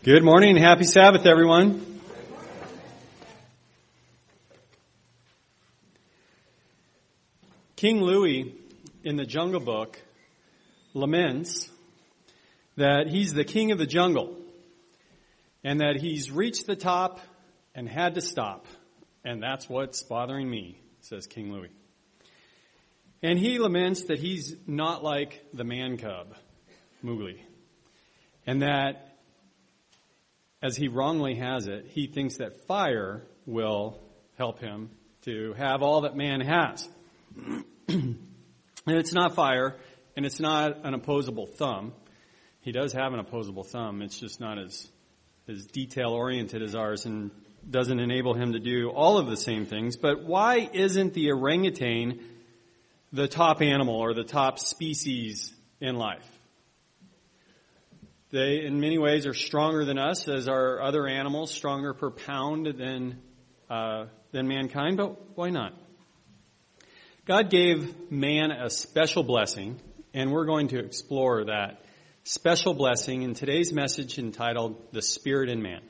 Good morning. Happy Sabbath, everyone. King Louis in the Jungle Book laments that he's the king of the jungle and that he's reached the top and had to stop. And that's what's bothering me, says King Louis. And he laments that he's not like the man cub, Mowgli, and that, as he wrongly has it, he thinks that fire will help him to have all that man has. And it's not fire, and it's not an opposable thumb. He does have an opposable thumb. It's just not as detail-oriented as ours and doesn't enable him to do all of the same things. But why isn't the orangutan the top animal or the top species in life? They, in many ways, are stronger than us, as are other animals, stronger per pound than mankind, but why not? God gave man a special blessing, and we're going to explore that special blessing in today's message entitled, The Spirit in Man.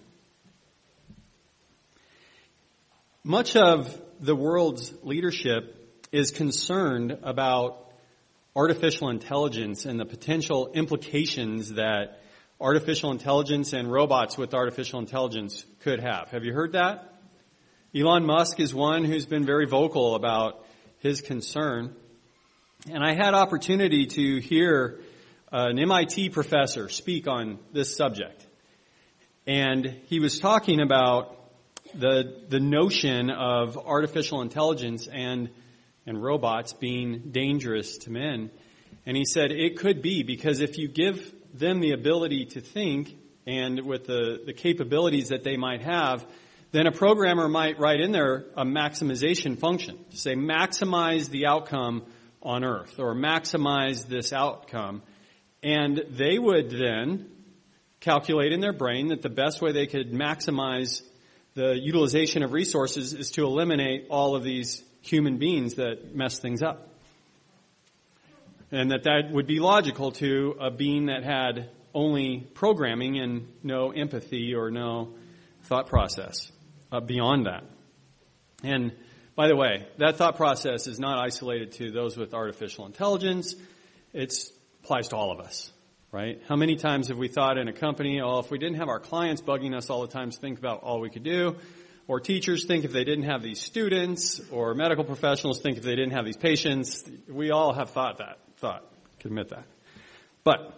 Much of the world's leadership is concerned about artificial intelligence and the potential implications that artificial intelligence and robots with artificial intelligence could have. Have you heard that? Elon Musk is one who's been very vocal about his concern. And I had opportunity to hear an MIT professor speak on this subject. And he was talking about the notion of artificial intelligence and robots being dangerous to men. And he said it could be, because if you give them the ability to think, and with the capabilities that they might have, then a programmer might write in there a maximization function to say maximize the outcome on Earth or maximize this outcome. And they would then calculate in their brain that the best way they could maximize the utilization of resources is to eliminate all of these human beings that mess things up. And that would be logical to a being that had only programming and no empathy or no thought process beyond that. And by the way, that thought process is not isolated to those with artificial intelligence. It applies to all of us, right? How many times have we thought in a company, if we didn't have our clients bugging us all the time to think about all we could do, or teachers think if they didn't have these students, or medical professionals think if they didn't have these patients. We all have thought, can admit that. But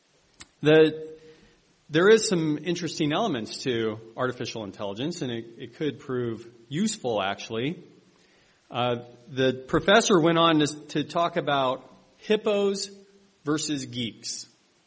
there is some interesting elements to artificial intelligence, and it could prove useful, actually. The professor went on to talk about hippos versus geeks.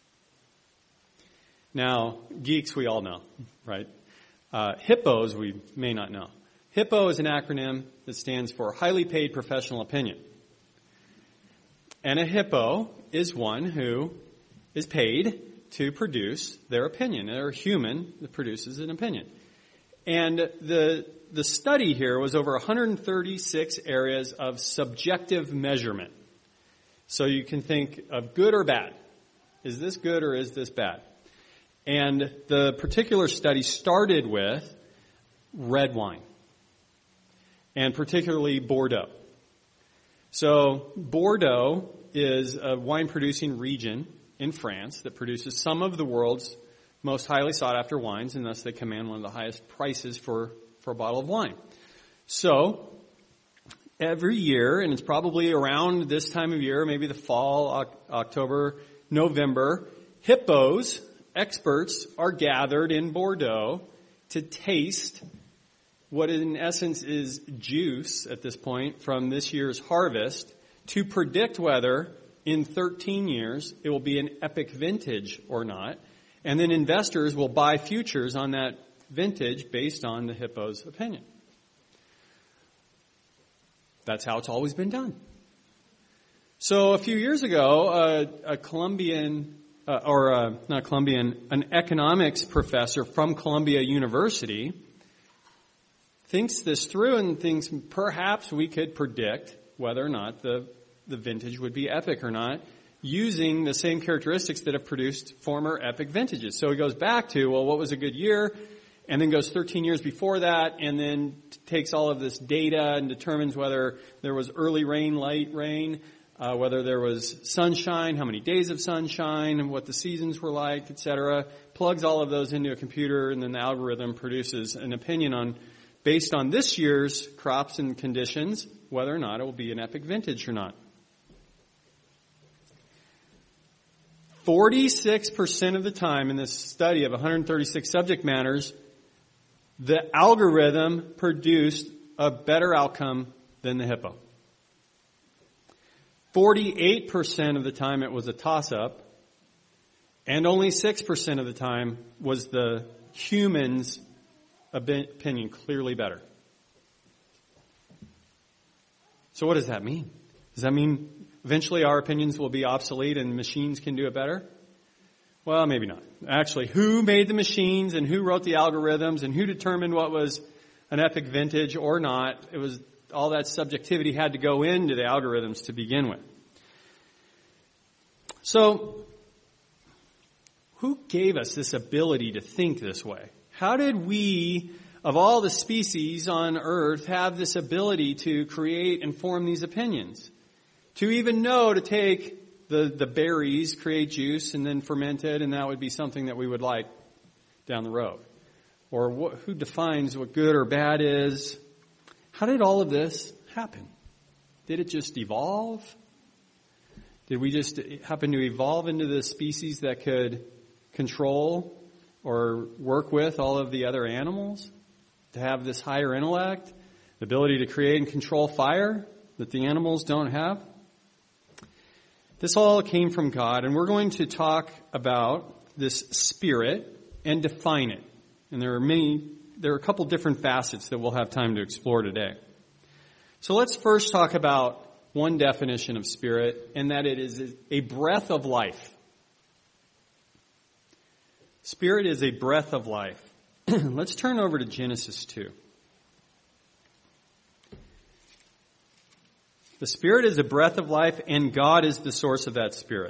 Now, geeks we all know, right? Hippos we may not know. HIPPO is an acronym that stands for Highly Paid Professional Opinion. And a hippo is one who is paid to produce their opinion. They're a human that produces an opinion. And the study here was over 136 areas of subjective measurement. So you can think of good or bad. Is this good or is this bad? And the particular study started with red wine, and particularly Bordeaux. So Bordeaux is a wine-producing region in France that produces some of the world's most highly sought-after wines, and thus they command one of the highest prices for a bottle of wine. So every year, and it's probably around this time of year, maybe the fall, October, November, hippos, experts, are gathered in Bordeaux to taste what in essence is juice at this point from this year's harvest to predict whether in 13 years it will be an epic vintage or not. And then investors will buy futures on that vintage based on the hippo's opinion. That's how it's always been done. So a few years ago, an economics professor from Columbia University thinks this through and thinks perhaps we could predict whether or not the vintage would be epic or not. using the same characteristics that have produced former epic vintages. So he goes back to, well, what was a good year? And then goes 13 years before that, and then takes all of this data and determines whether there was early rain, late rain, whether there was sunshine, how many days of sunshine, and what the seasons were like, etc. Plugs all of those into a computer, and then the algorithm produces an opinion on, based on this year's crops and conditions, whether or not it will be an epic vintage or not. 46% of the time in this study of 136 subject matters, the algorithm produced a better outcome than the hippo. 48% of the time it was a toss-up, and only 6% of the time was the human's opinion clearly better. So what does that mean? Does that mean eventually our opinions will be obsolete and machines can do it better? Well, maybe not. Actually, who made the machines and who wrote the algorithms and who determined what was an epic vintage or not? It was all that subjectivity had to go into the algorithms to begin with. So, who gave us this ability to think this way? How did we, of all the species on Earth, have this ability to create and form these opinions? To even know to take the berries, create juice, and then ferment it, and that would be something that we would like down the road. Or who defines what good or bad is? How did all of this happen? Did it just evolve? Did we just happen to evolve into the species that could control or work with all of the other animals? To have this higher intellect, the ability to create and control fire that the animals don't have? This all came from God, and we're going to talk about this spirit and define it. And there are a couple different facets that we'll have time to explore today. So let's first talk about one definition of spirit, and that it is a breath of life. Spirit is a breath of life. Let's turn over to Genesis 2. The Spirit is a breath of life, and God is the source of that Spirit.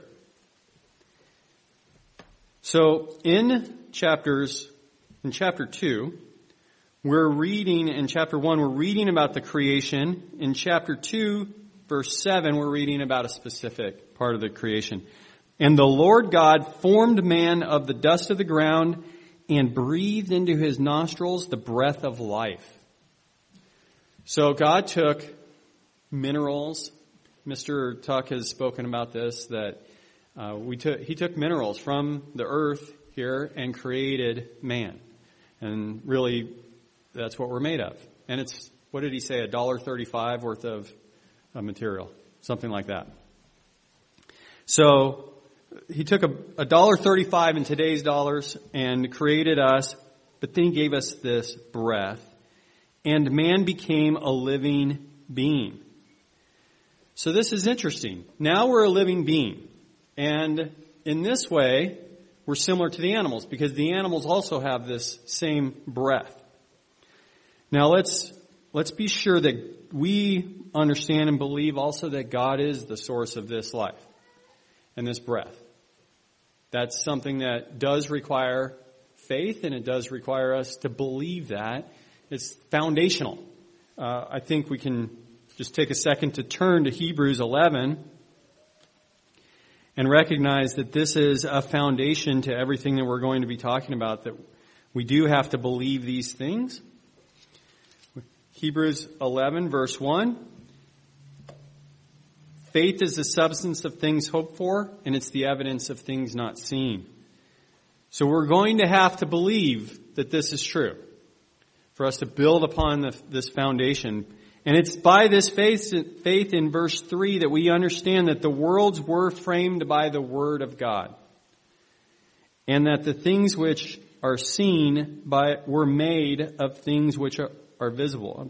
So in chapter 2, we're reading, in chapter 1, we're reading about the creation. In chapter 2, verse 7, we're reading about a specific part of the creation. And the Lord God formed man of the dust of the ground and breathed into his nostrils the breath of life. So God took minerals. Mr. Tuck has spoken about this, that he took minerals from the earth here and created man. And really, that's what we're made of. And it's, what did he say, $1.35 worth of material, something like that. So he took $1.35 in today's dollars and created us, but then he gave us this breath, and man became a living being. So this is interesting. Now we're a living being. And in this way, we're similar to the animals, because the animals also have this same breath. Now let's be sure that we understand and believe also that God is the source of this life and this breath. That's something that does require faith, and it does require us to believe that. It's foundational. I think we can just take a second to turn to Hebrews 11 and recognize that this is a foundation to everything that we're going to be talking about, that we do have to believe these things. Hebrews 11, verse 1. Faith is the substance of things hoped for, and it's the evidence of things not seen. So we're going to have to believe that this is true for us to build upon this foundation. And it's by this faith in verse 3 that we understand that the worlds were framed by the Word of God, and that the things which are seen were made of things which are visible.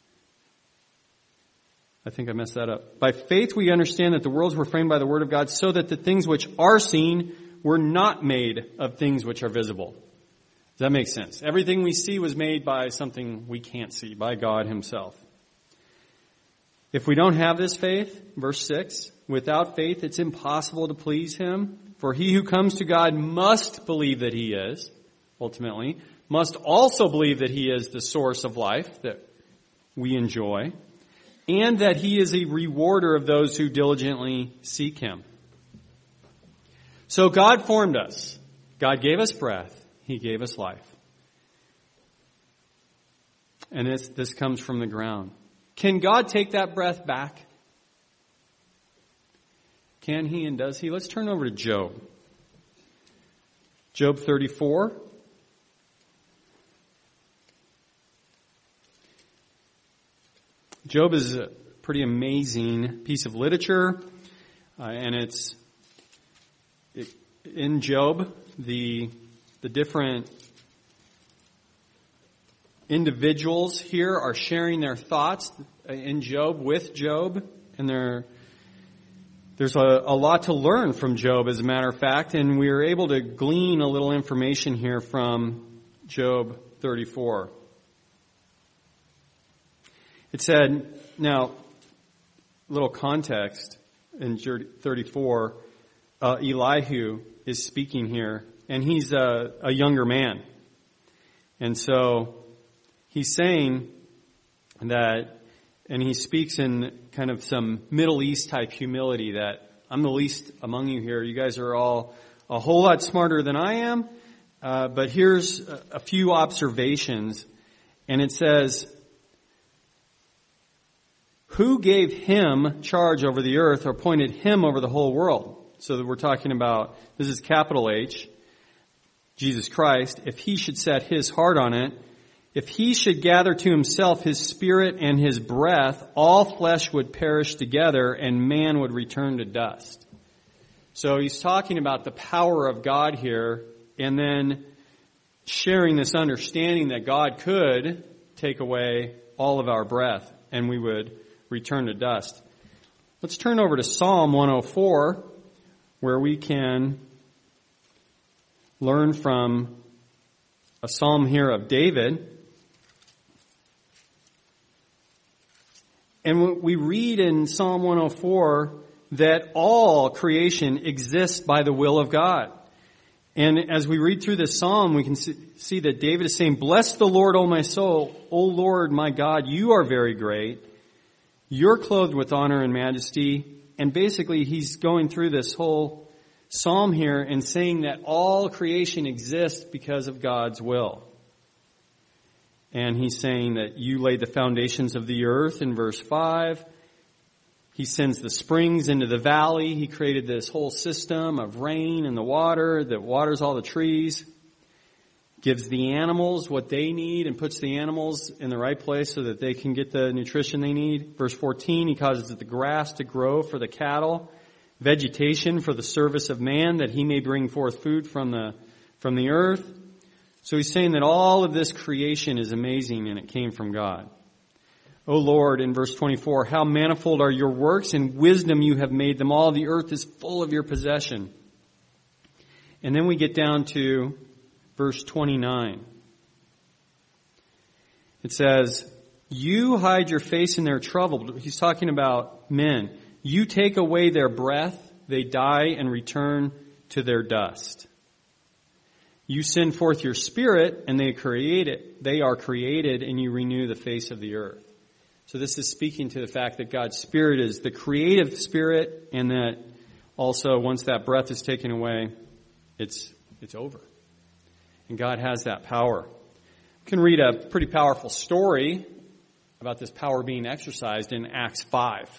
I think I messed that up. By faith we understand that the worlds were framed by the Word of God, so that the things which are seen were not made of things which are visible. Does that make sense? Everything we see was made by something we can't see, by God Himself. If we don't have this faith, verse 6, without faith it's impossible to please him. For he who comes to God must believe that he is, ultimately, must also believe that he is the source of life that we enjoy, and that he is a rewarder of those who diligently seek him. So God formed us. God gave us breath. He gave us life. And this comes from the ground. Can God take that breath back? Can he and does he? Let's turn over to Job. Job 34. Job is a pretty amazing piece of literature, and in Job, the different individuals here are sharing their thoughts in Job with Job, and there's a lot to learn from Job, as a matter of fact, and we are able to glean a little information here from Job 34. It said, now, little context in 34, Elihu is speaking here, and he's a younger man. And so he's saying that, and he speaks in kind of some Middle East type humility, that I'm the least among you here. You guys are all a whole lot smarter than I am. But here's a few observations. And it says, who gave him charge over the earth or appointed him over the whole world? So that we're talking about, this is capital H, Jesus Christ. If he should set his heart on it, if he should gather to himself his spirit and his breath, all flesh would perish together and man would return to dust. So he's talking about the power of God here, and then sharing this understanding that God could take away all of our breath and we would return to dust. Let's turn over to Psalm 104, where we can learn from a psalm here of David. And we read in Psalm 104 that all creation exists by the will of God. And as we read through this psalm, we can see that David is saying, "Bless the Lord, O my soul. O Lord, my God, you are very great. You're clothed with honor and majesty." And basically, he's going through this whole psalm here and saying that all creation exists because of God's will. And he's saying that you laid the foundations of the earth in verse 5. He sends the springs into the valley. He created this whole system of rain and the water that waters all the trees. Gives the animals what they need and puts the animals in the right place so that they can get the nutrition they need. Verse 14, he causes the grass to grow for the cattle, vegetation for the service of man, that he may bring forth food from the earth. So he's saying that all of this creation is amazing and it came from God. O Lord, in verse 24, how manifold are your works, and wisdom you have made them all. The earth is full of your possession. And then we get down to verse 29. It says, you hide your face in their trouble. He's talking about men. You take away their breath, they die and return to their dust. You send forth your spirit, and they are created, and you renew the face of the earth. So this is speaking to the fact that God's Spirit is the creative Spirit, and that also once that breath is taken away, it's over. And God has that power. We can read a pretty powerful story about this power being exercised in Acts 5.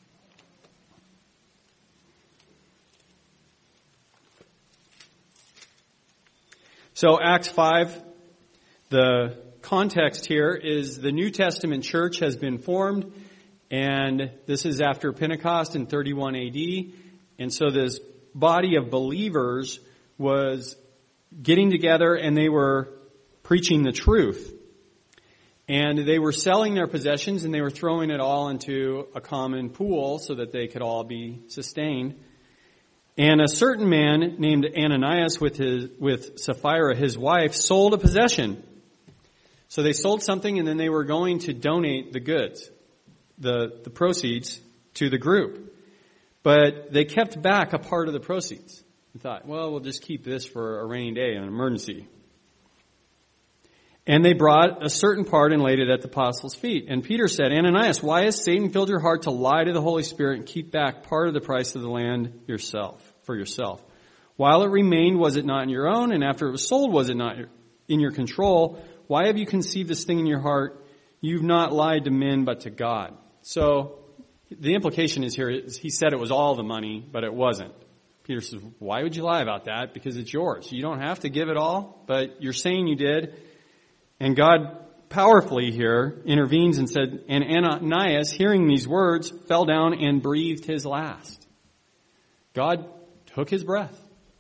So Acts 5, the context here is the New Testament church has been formed, and this is after Pentecost in 31 AD. And so this body of believers was getting together and they were preaching the truth. And they were selling their possessions and they were throwing it all into a common pool so that they could all be sustained. And a certain man named Ananias with Sapphira, his wife, sold a possession. So they sold something and then they were going to donate the goods. the proceeds to the group. But they kept back a part of the proceeds and thought, well, we'll just keep this for a rainy day, an emergency. And they brought a certain part and laid it at the apostles' feet. And Peter said, Ananias, why has Satan filled your heart to lie to the Holy Spirit and keep back part of the price of the land for yourself? While it remained, was it not in your own? And after it was sold, was it not in your control? Why have you conceived this thing in your heart? You've not lied to men, but to God. So the implication is here, he said it was all the money, but it wasn't. Peter says, why would you lie about that? Because it's yours. You don't have to give it all, but you're saying you did. And God powerfully here intervenes and said, and Ananias, hearing these words, fell down and breathed his last. God took his breath.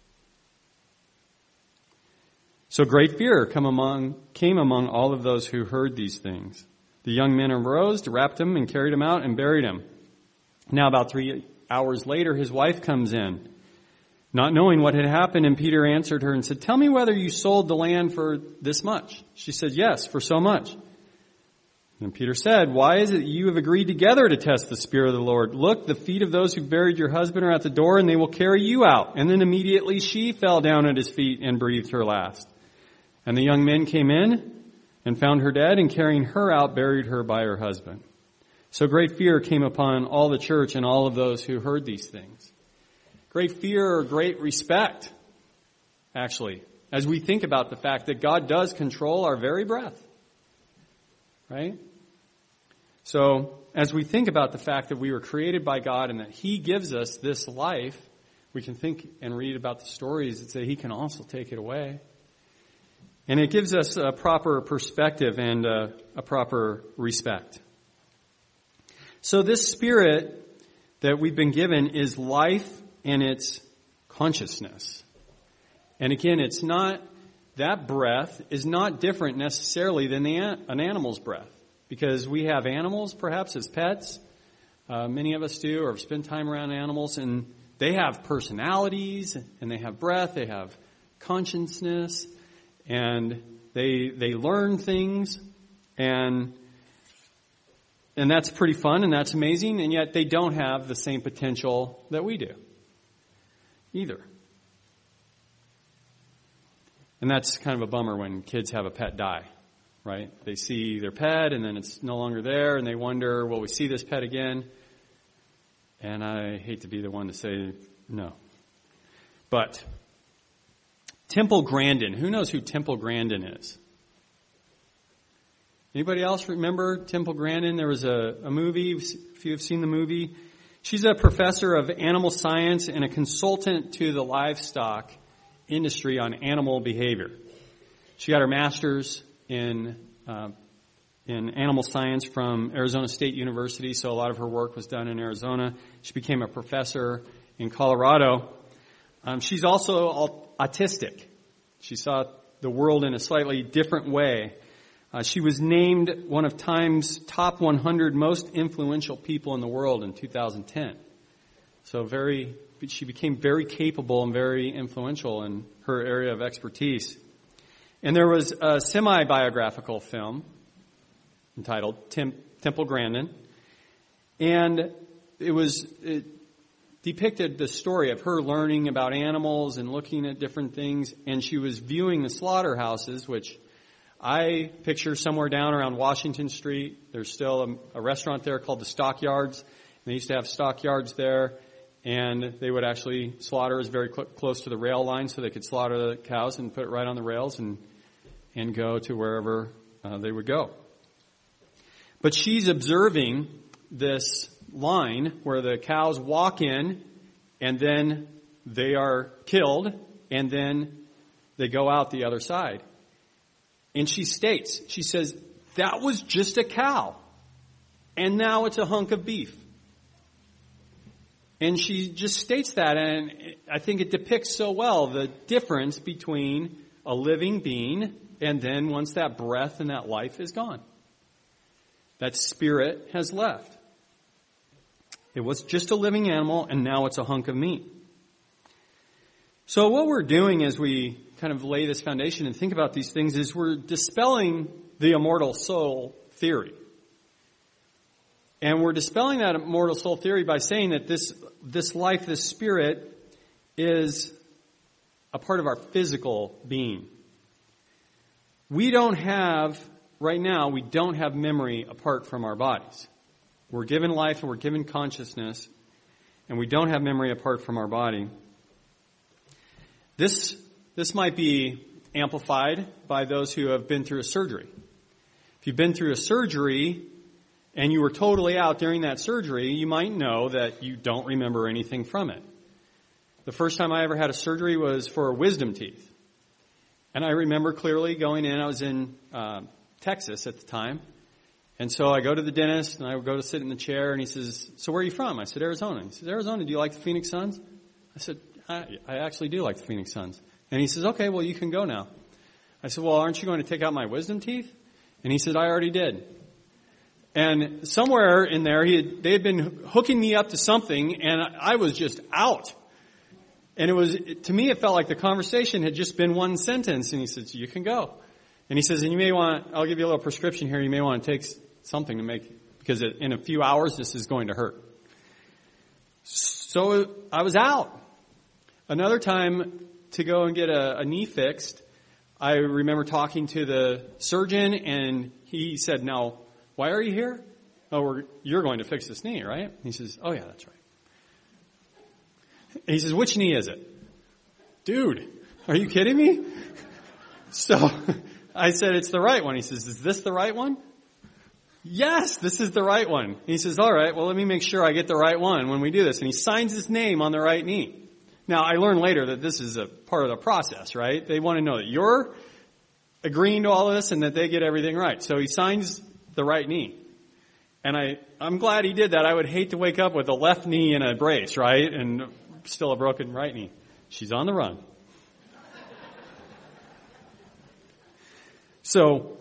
So great fear came among all of those who heard these things. The young men arose, wrapped him, and carried him out and buried him. Now about 3 hours later, his wife comes in, not knowing what had happened, and Peter answered her and said, tell me whether you sold the land for this much. She said, yes, for so much. And Peter said, why is it that you have agreed together to test the Spirit of the Lord? Look, the feet of those who buried your husband are at the door, and they will carry you out. And then immediately she fell down at his feet and breathed her last. And the young men came in and found her dead, and carrying her out, buried her by her husband. So great fear came upon all the church and all of those who heard these things. Great fear or great respect, actually, as we think about the fact that God does control our very breath. Right? So, as we think about the fact that we were created by God and that He gives us this life, we can think and read about the stories that say He can also take it away. And it gives us a proper perspective and a proper respect. So this spirit that we've been given is life and it's consciousness. And again, it's not, that breath is not different necessarily than an animal's breath. Because we have animals perhaps as pets. Many of us do, or spend time around animals, and they have personalities, and they have breath, they have consciousness, and they learn things, and that's pretty fun, and that's amazing, and yet they don't have the same potential that we do, either. And that's kind of a bummer when kids have a pet die, right? They see their pet, and then it's no longer there, and they wonder, will we see this pet again? And I hate to be the one to say no. But Temple Grandin. Who knows who Temple Grandin is? Anybody else remember Temple Grandin? There was a movie. If you have seen the movie. She's a professor of animal science and a consultant to the livestock industry on animal behavior. She got her master's in animal science from Arizona State University, so a lot of her work was done in Arizona. She became a professor in Colorado. She's also autistic. She saw the world in a slightly different way. She was named one of Time's top 100 most influential people in the world in 2010. So she became very capable and very influential in her area of expertise. And there was a semi-biographical film entitled Temple Grandin. And it depicted the story of her learning about animals and looking at different things. And she was viewing the slaughterhouses, which I picture somewhere down around Washington Street. There's still a restaurant there called the Stockyards. And they used to have stockyards there. And they would actually slaughter us very close to the rail line so they could slaughter the cows and put it right on the rails and go to wherever they would go. But she's observing this line where the cows walk in and then they are killed and then they go out the other side. And she says, that was just a cow and now it's a hunk of beef. And she just states that, and I think it depicts so well the difference between a living being and then once that breath and that life is gone. That spirit has left. It was just a living animal, and now it's a hunk of meat. So what we're doing as we kind of lay this foundation and think about these things is we're dispelling the immortal soul theory. And we're dispelling that immortal soul theory by saying that this life, this spirit, is a part of our physical being. Right now, we don't have memory apart from our bodies. We're given life and we're given consciousness, and we don't have memory apart from our body. This might be amplified by those who have been through a surgery. If you've been through a surgery and you were totally out during that surgery, you might know that you don't remember anything from it. The first time I ever had a surgery was for wisdom teeth. And I remember clearly going in. I was in Texas at the time. And so I go to the dentist, and I go to sit in the chair, and he says, "So where are you from?" I said, "Arizona." He says, "Arizona, do you like the Phoenix Suns?" I said, I actually do like the Phoenix Suns. And he says, "Okay, well, you can go now." I said, "Well, aren't you going to take out my wisdom teeth?" And he said, "I already did." And somewhere in there, they had been hooking me up to something, and I was just out. And to me, it felt like the conversation had just been one sentence. And he says, "You can go." And he says, "And I'll give you a little prescription here. You may want to take something to because in a few hours, this is going to hurt." So I was out. Another time to go and get a knee fixed, I remember talking to the surgeon, and he said, "Now, why are you here?" "Oh, you're going to fix this knee, right?" He says, "Oh, yeah, that's right." He says, "Which knee is it?" Dude, are you kidding me? So I said, "It's the right one." He says, "Is this the right one?" "Yes, this is the right one." He says, "All right, well, let me make sure I get the right one when we do this." And he signs his name on the right knee. Now, I learned later that this is a part of the process, right? They want to know that you're agreeing to all this and that they get everything right. So he signs the right knee. And I'm glad he did that. I would hate to wake up with a left knee in a brace, right? And still a broken right knee. She's on the run. So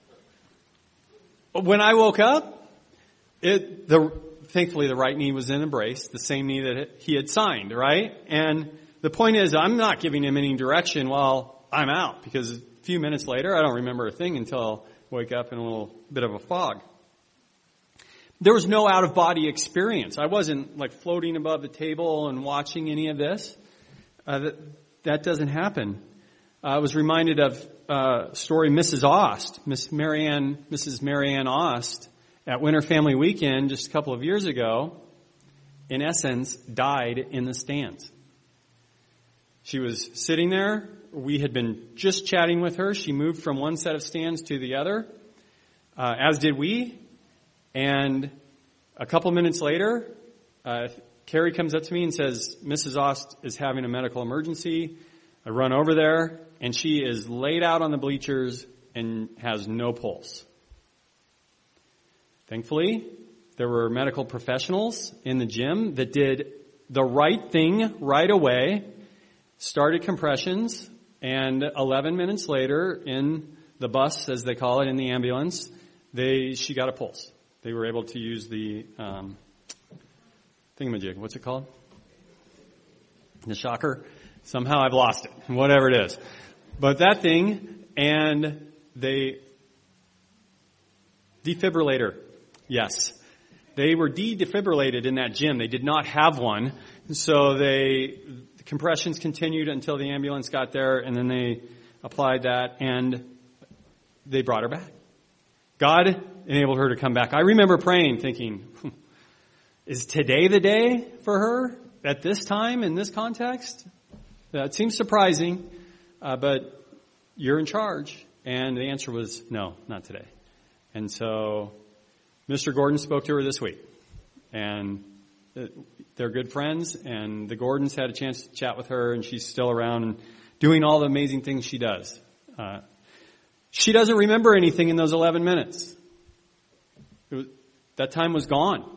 when I woke up, thankfully the right knee was in a brace, the same knee that he had signed, right? And the point is, I'm not giving him any direction while I'm out, because a few minutes later, I don't remember a thing until I'll wake up in a little bit of a fog. There was no out-of-body experience. I wasn't like floating above the table and watching any of this. That doesn't happen. I was reminded of a story, Mrs. Marianne Ost, at Winter Family Weekend just a couple of years ago, in essence, died in the stands. She was sitting there. We had been just chatting with her. She moved from one set of stands to the other, as did we. And a couple minutes later, Carrie comes up to me and says, "Mrs. Ost is having a medical emergency." I run over there, and she is laid out on the bleachers and has no pulse. Thankfully, there were medical professionals in the gym that did the right thing right away, started compressions, and 11 minutes later, in the bus, as they call it, in the ambulance, she got a pulse. They were able to use the thingamajig. What's it called? The shocker? Somehow I've lost it. Whatever it is. But that thing, and defibrillator. Yes. They were defibrillated in that gym. They did not have one. So the compressions continued until the ambulance got there, and then they applied that, and they brought her back. God enabled her to come back. I remember praying, thinking, is today the day for her at this time, in this context? That seems surprising, but you're in charge. And the answer was, no, not today. And so Mr. Gordon spoke to her this week. And they're good friends, and the Gordons had a chance to chat with her, and she's still around and doing all the amazing things she does. She doesn't remember anything in those 11 minutes. That time was gone.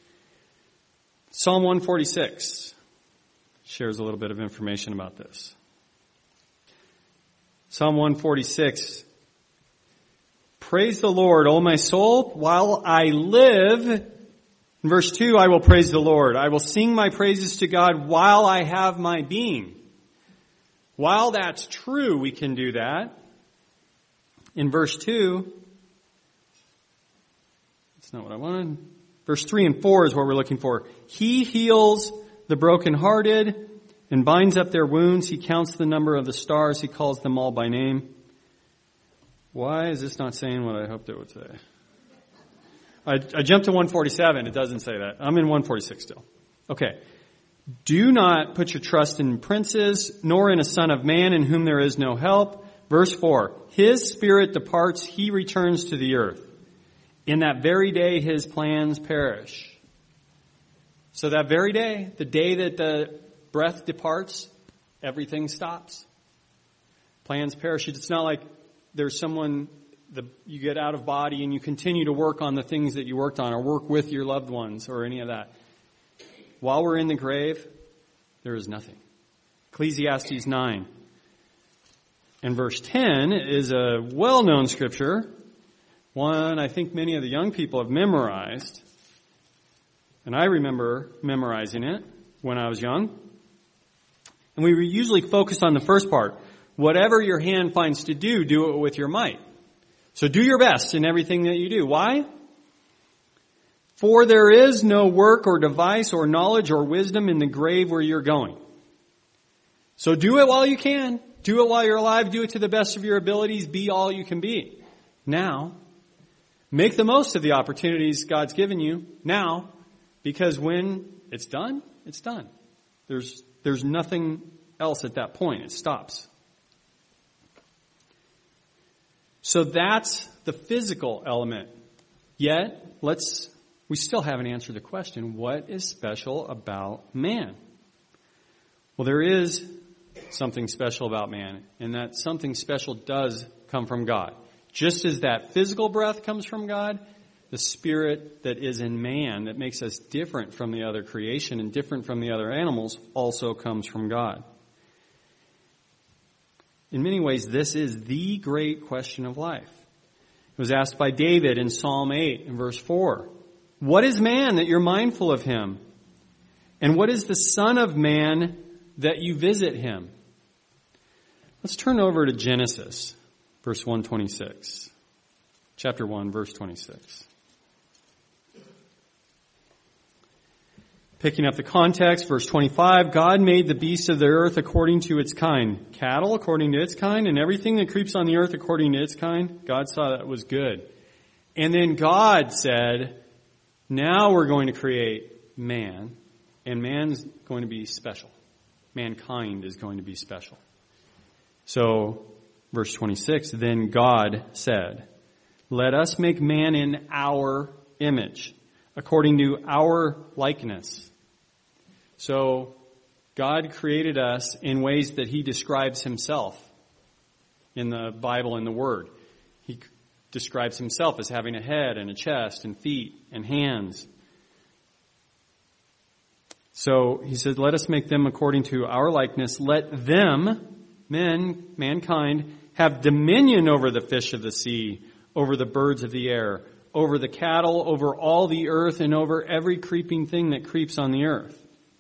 Psalm 146 shares a little bit of information about this. Psalm 146. Praise the Lord, O my soul, while I live. In verse 2, I will praise the Lord. I will sing my praises to God while I have my being. While that's true, we can do that. In verse 2, that's not what I wanted. Verse 3 and 4 is what we're looking for. He heals the brokenhearted and binds up their wounds. He counts the number of the stars. He calls them all by name. Why is this not saying what I hoped it would say? I jumped to 147. It doesn't say that. I'm in 146 still. Okay. Do not put your trust in princes, nor in a son of man in whom there is no help. Verse 4. His spirit departs, he returns to the earth. In that very day his plans perish. So that very day, the day that the breath departs, everything stops. Plans perish. It's not like there's someone, you get out of body and you continue to work on the things that you worked on or work with your loved ones or any of that. While we're in the grave, there is nothing. Ecclesiastes 9 and verse 10 is a well-known scripture. One I think many of the young people have memorized. And I remember memorizing it when I was young. And we usually focus on the first part. Whatever your hand finds to do, do it with your might. So do your best in everything that you do. Why? For there is no work or device or knowledge or wisdom in the grave where you're going. So do it while you can. Do it while you're alive. Do it to the best of your abilities. Be all you can be. Now, make the most of the opportunities God's given you now, because when it's done, it's done. There's nothing else at that point. It stops. So that's the physical element. Yet, we still haven't answered the question, what is special about man? Well, there is something special about man, and that something special does come from God. Just as that physical breath comes from God, the spirit that is in man that makes us different from the other creation and different from the other animals also comes from God. In many ways, this is the great question of life. It was asked by David in Psalm 8 in verse 4. What is man that you're mindful of him? And what is the Son of Man that you visit him? Let's turn over to Genesis, verse 126. Chapter 1, verse 26. Picking up the context, verse 25, God made the beasts of the earth according to its kind. Cattle according to its kind, and everything that creeps on the earth according to its kind. God saw that was good. And then God said, now we're going to create man, and man's going to be special. Mankind is going to be special. So, verse 26, then God said, let us make man in our image, according to our likeness. So, God created us in ways that He describes Himself in the Bible and the Word. He describes Himself as having a head and a chest and feet and hands. So, He said, let us make them according to our likeness. Let them, mankind, have dominion over the fish of the sea, over the birds of the air, over the cattle, over all the earth, and over every creeping thing that creeps on the earth.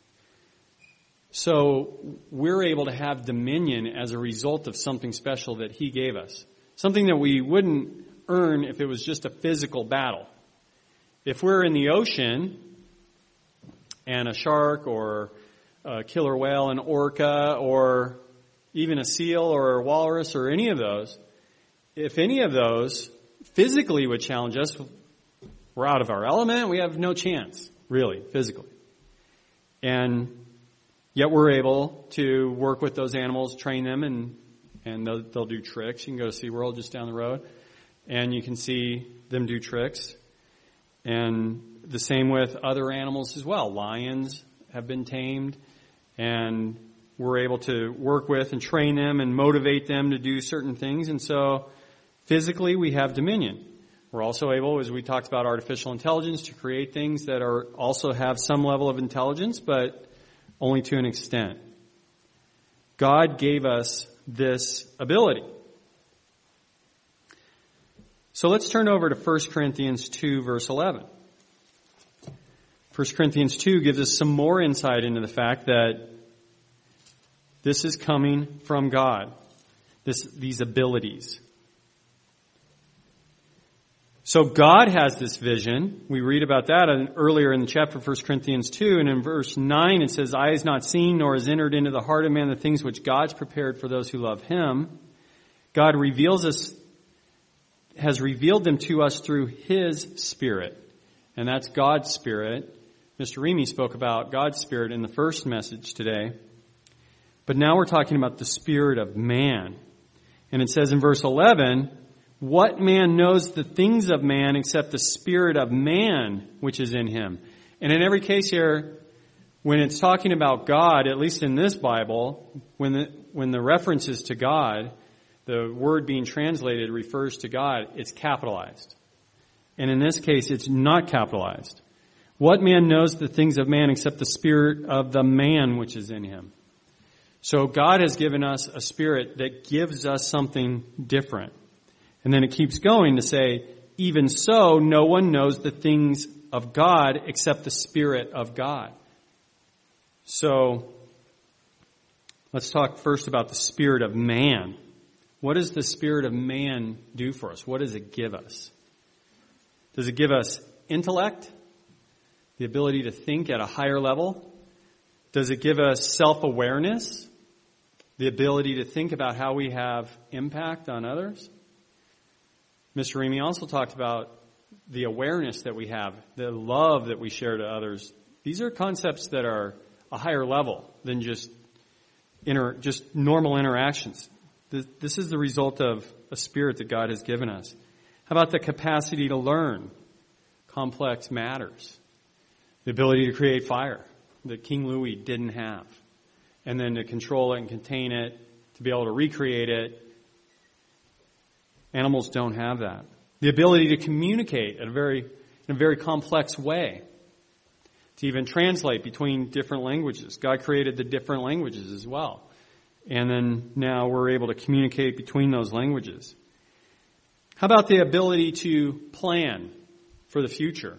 So we're able to have dominion as a result of something special that He gave us. Something that we wouldn't earn if it was just a physical battle. If we're in the ocean and a shark or a killer whale, an orca, or even a seal or a walrus or any of those, if any of those physically would challenge us, we're out of our element. We have no chance, really, physically. And yet we're able to work with those animals, train them, and they'll do tricks. You can go to SeaWorld just down the road, and you can see them do tricks. And the same with other animals as well. Lions have been tamed, and we're able to work with and train them and motivate them to do certain things. And so physically, we have dominion. We're also able, as we talked about artificial intelligence, to create things that also have some level of intelligence, but only to an extent. God gave us this ability. So let's turn over to 1 Corinthians 2, verse 11. 1 Corinthians 2 gives us some more insight into the fact that this is coming from God, these abilities. So God has this vision. We read about that earlier in the chapter of 1 Corinthians 2, and in verse 9 it says, "Eye has not seen, nor has entered into the heart of man the things which God's prepared for those who love him. God has revealed them to us through his Spirit." And that's God's Spirit. Mr. Remy spoke about God's Spirit in the first message today. But now we're talking about the spirit of man. And it says in verse 11, "What man knows the things of man except the spirit of man which is in him?" And in every case here, when it's talking about God, at least in this Bible, when the reference is to God, the word being translated refers to God, it's capitalized. And in this case, it's not capitalized. "What man knows the things of man except the spirit of the man which is in him?" So God has given us a spirit that gives us something different. And then it keeps going to say, "Even so, no one knows the things of God except the Spirit of God." So let's talk first about the spirit of man. What does the spirit of man do for us? What does it give us? Does it give us intellect? The ability to think at a higher level? Does it give us self-awareness? The ability to think about how we have impact on others? Mr. Remy also talked about the awareness that we have, the love that we share to others. These are concepts that are a higher level than just normal interactions. This is the result of a spirit that God has given us. How about the capacity to learn complex matters? The ability to create fire that King Louis didn't have. And then to control it and contain it, to be able to recreate it. Animals don't have that. The ability to communicate in a very complex way. To even translate between different languages. God created the different languages as well. And then now we're able to communicate between those languages. How about the ability to plan for the future?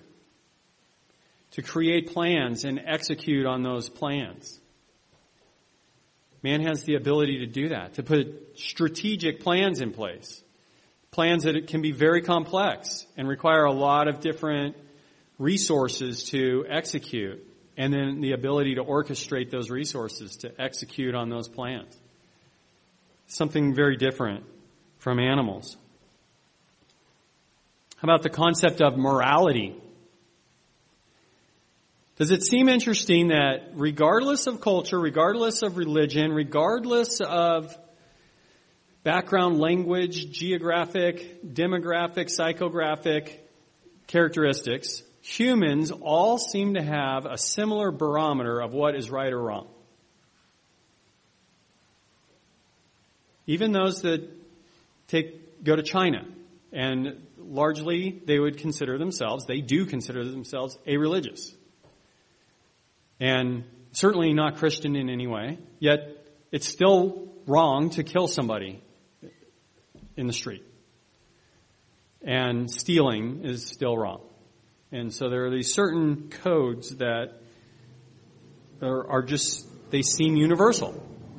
To create plans and execute on those plans. Man has the ability to do that, to put strategic plans in place. Plans that can be very complex and require a lot of different resources to execute. And then the ability to orchestrate those resources to execute on those plans. Something very different from animals. How about the concept of morality? Does it seem interesting that regardless of culture, regardless of religion, regardless of background, language, geographic, demographic, psychographic characteristics, humans all seem to have a similar barometer of what is right or wrong? Even those that go to China, and largely they do consider themselves a-religious. And certainly not Christian in any way, yet it's still wrong to kill somebody in the street. And stealing is still wrong. And so there are these certain codes that are just, they seem universal.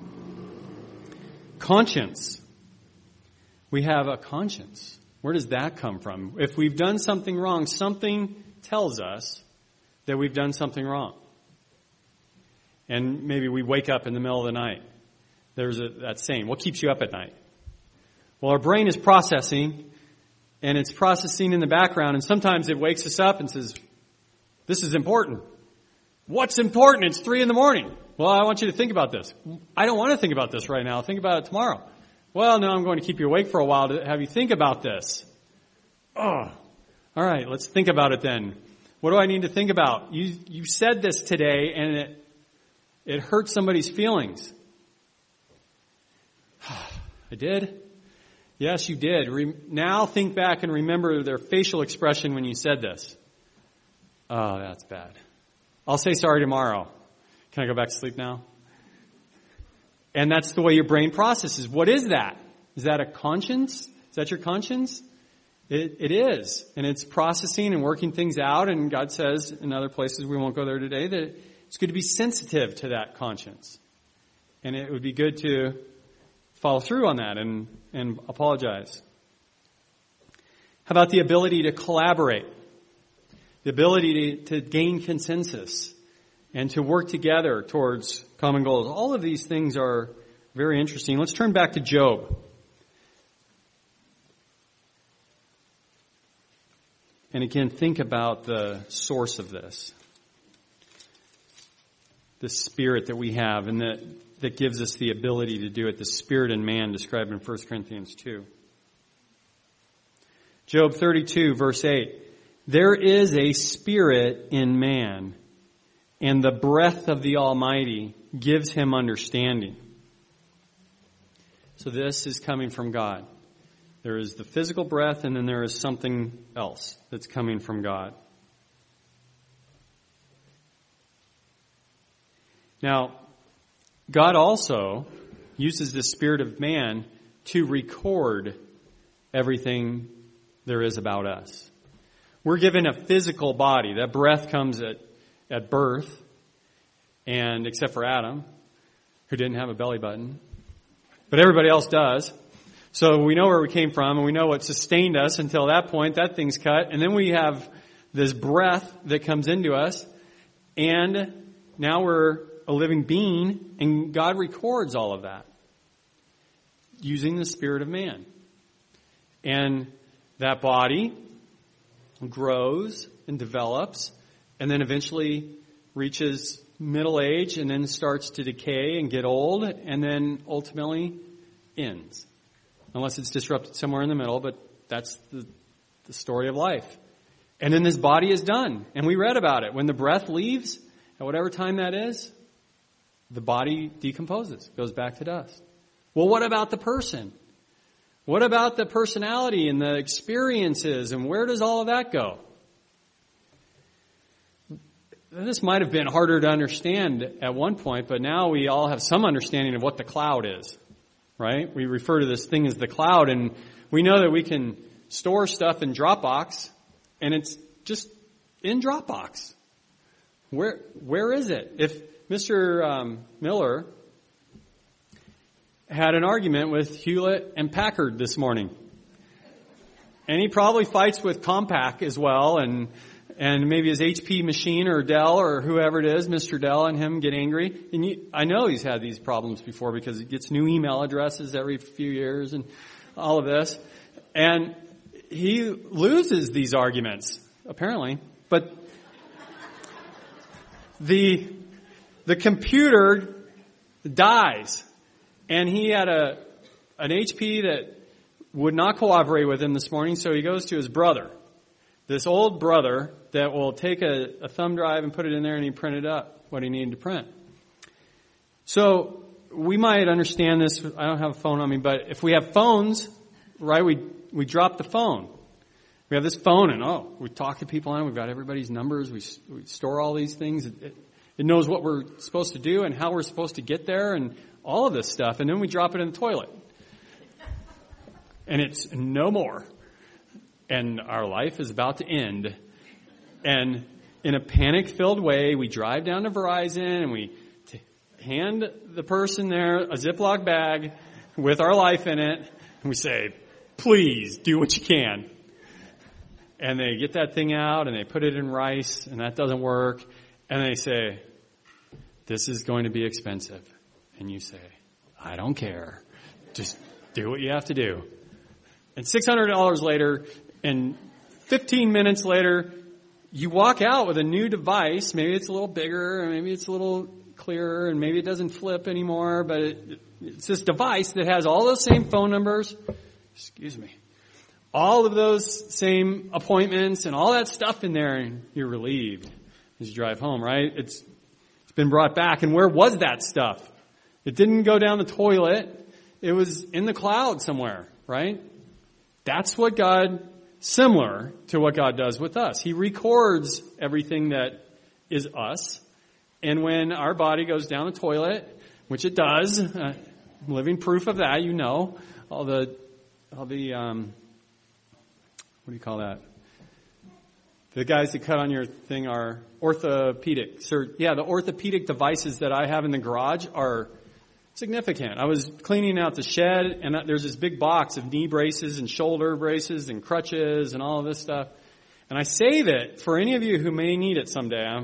Conscience. We have a conscience. Where does that come from? If we've done something wrong, something tells us that we've done something wrong. And maybe we wake up in the middle of the night. There's that saying, what keeps you up at night? Well, our brain is processing, and it's processing in the background, and sometimes it wakes us up and says, this is important. What's important? It's 3 a.m. Well, I want you to think about this. I don't want to think about this right now. Think about it tomorrow. Well, no, I'm going to keep you awake for a while to have you think about this. Oh, all right, let's think about it then. What do I need to think about? You said this today, and it hurt somebody's feelings. I did? Yes, you did. Now think back and remember their facial expression when you said this. Oh, that's bad. I'll say sorry tomorrow. Can I go back to sleep now? And that's the way your brain processes. What is that? Is that a conscience? Is that your conscience? It is. And it's processing and working things out. And God says in other places, we won't go there today, that it's good to be sensitive to that conscience. And it would be good to follow through on that and apologize. How about the ability to collaborate? The ability to gain consensus and to work together towards common goals. All of these things are very interesting. Let's turn back to Job. And again, think about the source of this. The spirit that we have and that gives us the ability to do it. The spirit in man described in 1 Corinthians 2. Job 32, verse 8. There is a spirit in man, and the breath of the Almighty gives him understanding. So this is coming from God. There is the physical breath, and then there is something else that's coming from God. Now, God also uses the spirit of man to record everything there is about us. We're given a physical body. That breath comes at birth, and except for Adam, who didn't have a belly button. But everybody else does. So we know where we came from, and we know what sustained us until that point. That thing's cut. And then we have this breath that comes into us, and now we're a living being, and God records all of that using the spirit of man. And that body grows and develops and then eventually reaches middle age and then starts to decay and get old and then ultimately ends. Unless it's disrupted somewhere in the middle, but that's the story of life. And then this body is done. And we read about it. When the breath leaves, at whatever time that is, the body decomposes, goes back to dust. Well, what about the person? What about the personality and the experiences, and where does all of that go? This might have been harder to understand at one point, but now we all have some understanding of what the cloud is, right? We refer to this thing as the cloud, and we know that we can store stuff in Dropbox, and it's just in Dropbox. Where is it? If Mr. Miller had an argument with Hewlett and Packard this morning, and he probably fights with Compaq as well, and maybe his HP machine or Dell or whoever it is, Mr. Dell and him get angry. And I know he's had these problems before because he gets new email addresses every few years and all of this. And he loses these arguments, apparently. But the computer dies. And he had an HP that would not cooperate with him this morning, so he goes to his brother. This old brother that will take a thumb drive and put it in there and he printed up what he needed to print. So we might understand this. I don't have a phone on me, but if we have phones, right, we drop the phone. We have this phone and we talk to people on it. We've got everybody's numbers. We store all these things. It knows what we're supposed to do and how we're supposed to get there and all of this stuff. And then we drop it in the toilet. And it's no more. And our life is about to end. And in a panic-filled way, we drive down to Verizon and we hand the person there a Ziploc bag with our life in it. And we say, please do what you can. And they get that thing out and they put it in rice and that doesn't work. And they say, this is going to be expensive. And you say, I don't care. Just do what you have to do. And $600 later, and 15 minutes later, you walk out with a new device. Maybe it's a little bigger, or maybe it's a little clearer, and maybe it doesn't flip anymore, but it's this device that has all those same phone numbers. All of those same appointments and all that stuff in there, and you're relieved as you drive home, right? It's been brought back. And where was that stuff? It didn't go down the toilet. It was in the cloud somewhere, right? That's what similar to what God does with us. He records everything that is us. And when our body goes down the toilet, which it does, living proof of that, all the what do you call that? The guys that cut on your thing are orthopedic. The orthopedic devices that I have in the garage significant. I was cleaning out the shed, and there's this big box of knee braces and shoulder braces and crutches and all of this stuff. And I save it for any of you who may need it someday.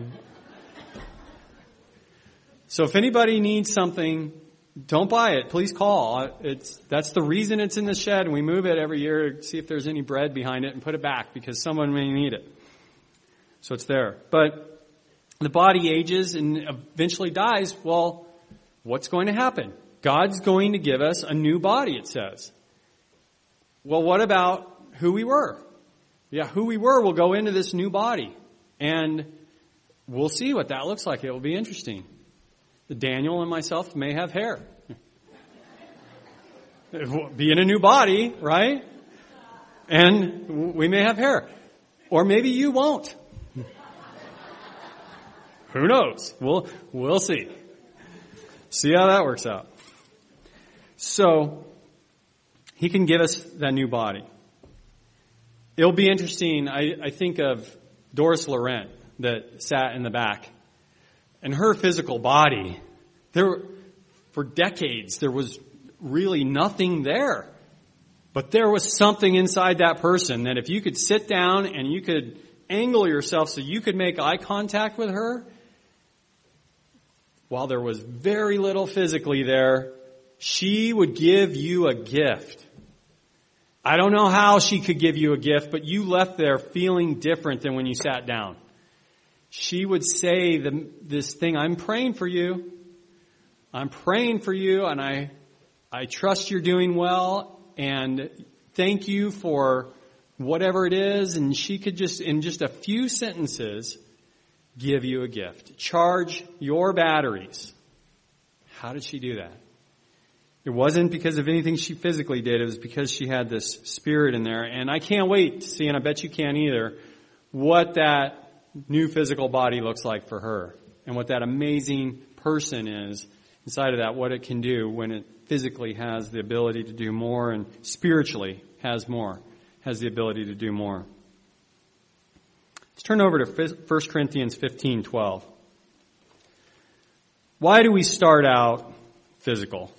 So if anybody needs something, don't buy it. Please call. That's the reason it's in the shed, and we move it every year to see if there's any bread behind it and put it back because someone may need it. So it's there. But the body ages and eventually dies. Well, what's going to happen? God's going to give us a new body, it says. Well, what about who we were? Yeah, who we were will go into this new body. And we'll see what that looks like. It will be interesting. Daniel and myself may have hair. Be in a new body, right? And we may have hair. Or maybe you won't. Who knows? We'll see. See how that works out. So, he can give us that new body. It'll be interesting. I think of Doris Laurent that sat in the back. And her physical body, for decades, there was really nothing there. But there was something inside that person that if you could sit down and you could angle yourself so you could make eye contact with her, while there was very little physically there, she would give you a gift. I don't know how she could give you a gift, but you left there feeling different than when you sat down. She would say this thing, I'm praying for you. I'm praying for you, and I trust you're doing well, and thank you for whatever it is. And she could just, in just a few sentences, give you a gift. Charge your batteries. How did she do that? It wasn't because of anything she physically did. It was because she had this spirit in there. And I can't wait to see, and I bet you can't either, what that new physical body looks like for her, and what that amazing person is inside of that, what it can do when it physically has the ability to do more and spiritually has the ability to do more. Let's turn over to 1 Corinthians 15:12. Why do we start out physical?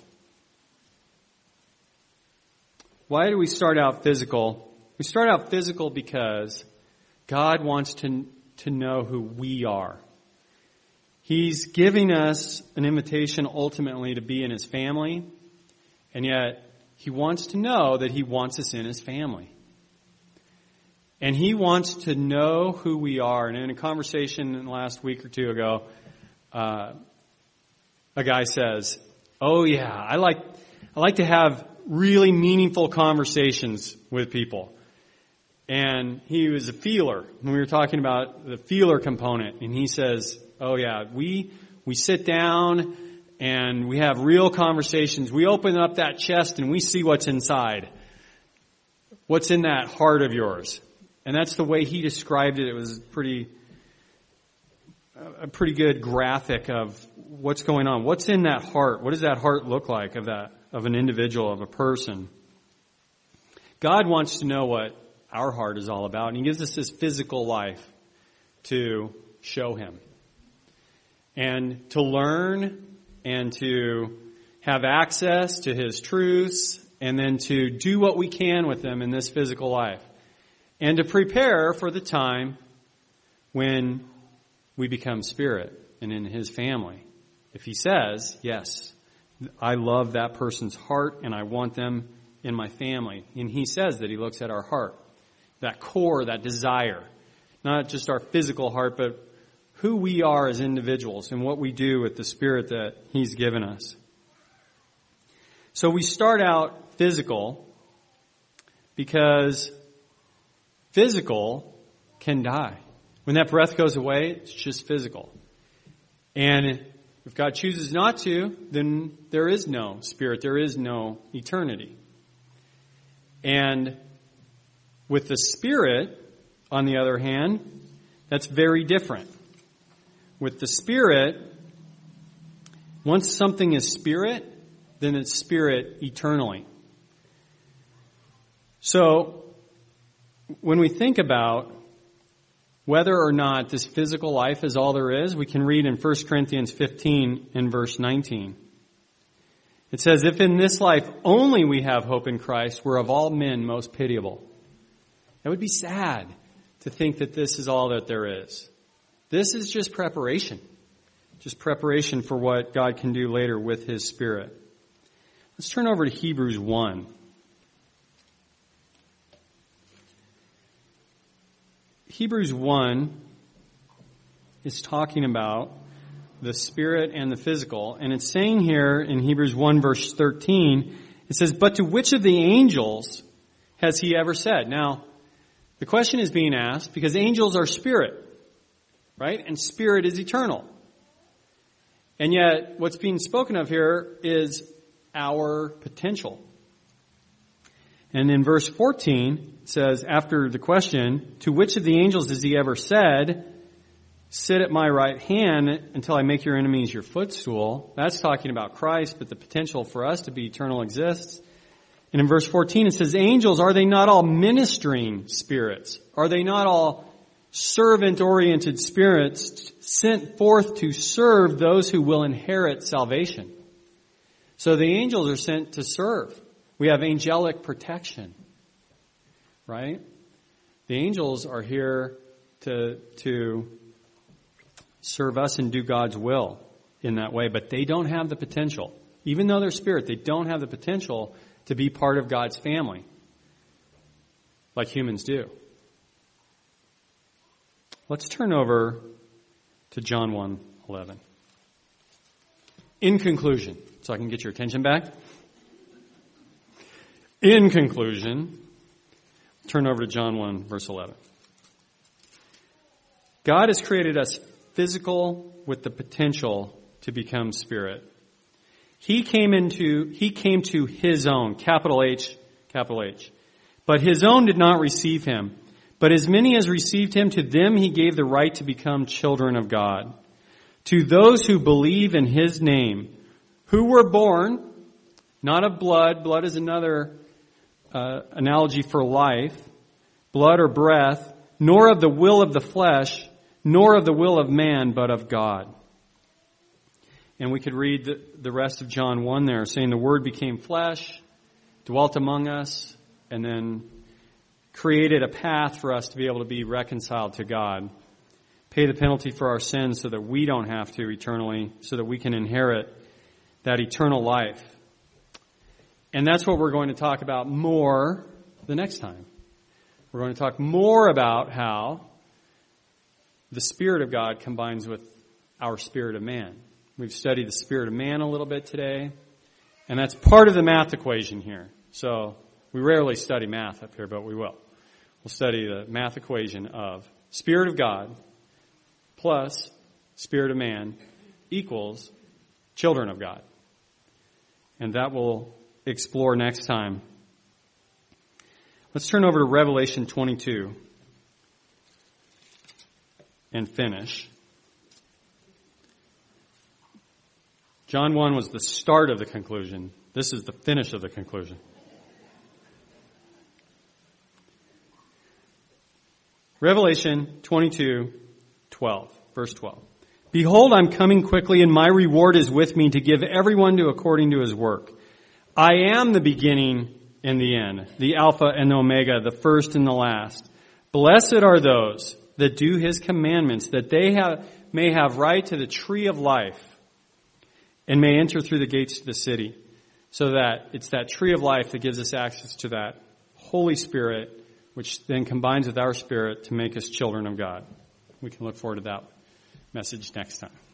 Why do we start out physical? We start out physical because God wants to know who we are. He's giving us an invitation ultimately to be in His family, and yet He wants to know that He wants us in His family. And He wants to know who we are. And in a conversation in the last week or two ago, a guy says, "Oh yeah, I like to have really meaningful conversations with people." And he was a feeler. When we were talking about the feeler component, and he says, "Oh yeah, we sit down and we have real conversations. We open up that chest and we see what's inside. What's in that heart of yours?" And that's the way he described it. It was a pretty good graphic of what's going on. What's in that heart? What does that heart look like of an individual, of a person? God wants to know what our heart is all about, and He gives us this physical life to show Him and to learn and to have access to His truths, and then to do what we can with them in this physical life, and to prepare for the time when we become spirit and in His family. If He says, "Yes, I love that person's heart and I want them in my family," and He says that He looks at our heart, that core, that desire, not just our physical heart, but who we are as individuals and what we do with the spirit that He's given us. So we start out physical because physical can die. When that breath goes away, it's just physical. And if God chooses not to, then there is no spirit, there is no eternity. And with the spirit, on the other hand, that's very different. With the spirit, once something is spirit, then it's spirit eternally. So, when we think about whether or not this physical life is all there is, we can read in 1 Corinthians 15 and verse 19. It says, if in this life only we have hope in Christ, we're of all men most pitiable. That would be sad to think that this is all that there is. This is just preparation. Just preparation for what God can do later with His Spirit. Let's turn over to Hebrews 1. Hebrews 1 is talking about the spirit and the physical. And it's saying here in Hebrews 1 verse 13, it says, but to which of the angels has He ever said? Now, the question is being asked because angels are spirit, right? And spirit is eternal. And yet, what's being spoken of here is our potential. And in verse 14, it says, after the question, to which of the angels has He ever said, sit at my right hand until I make your enemies your footstool? That's talking about Christ, but the potential for us to be eternal exists. And in verse 14, it says, angels, are they not all ministering spirits? Are they not all servant-oriented spirits sent forth to serve those who will inherit salvation? So the angels are sent to serve. We have angelic protection, right? The angels are here to serve us and do God's will in that way, but they don't have the potential. Even though they're spirit, they don't have the potential to be part of God's family like humans do. Let's turn over to John 1:11. In conclusion, so I can get your attention back. In conclusion, turn over to John 1, verse 11. God has created us physical with the potential to become spirit. He came to His own, capital H, capital H. But His own did not receive Him. But as many as received Him, to them He gave the right to become children of God. To those who believe in His name, who were born, not of blood. Blood is another analogy for life. Blood or breath, nor of the will of the flesh, nor of the will of man, but of God. And we could read the rest of John 1 there, saying the Word became flesh, dwelt among us, and then created a path for us to be able to be reconciled to God, pay the penalty for our sins so that we don't have to eternally, so that we can inherit that eternal life. And that's what we're going to talk about more the next time. We're going to talk more about how the Spirit of God combines with our spirit of man. We've studied the spirit of man a little bit today, and that's part of the math equation here. So we rarely study math up here, but we will. We'll study the math equation of Spirit of God plus Spirit of man equals children of God. And that we'll explore next time. Let's turn over to Revelation 22 and finish. John 1 was the start of the conclusion. This is the finish of the conclusion. Revelation 22:12, verse 12. Behold, I'm coming quickly, and my reward is with me to give everyone according to his work. I am the beginning and the end, the Alpha and the Omega, the first and the last. Blessed are those that do His commandments, that they may have right to the tree of life and may enter through the gates to the city. So that it's that tree of life that gives us access to that Holy Spirit, which then combines with our spirit to make us children of God. We can look forward to that message next time.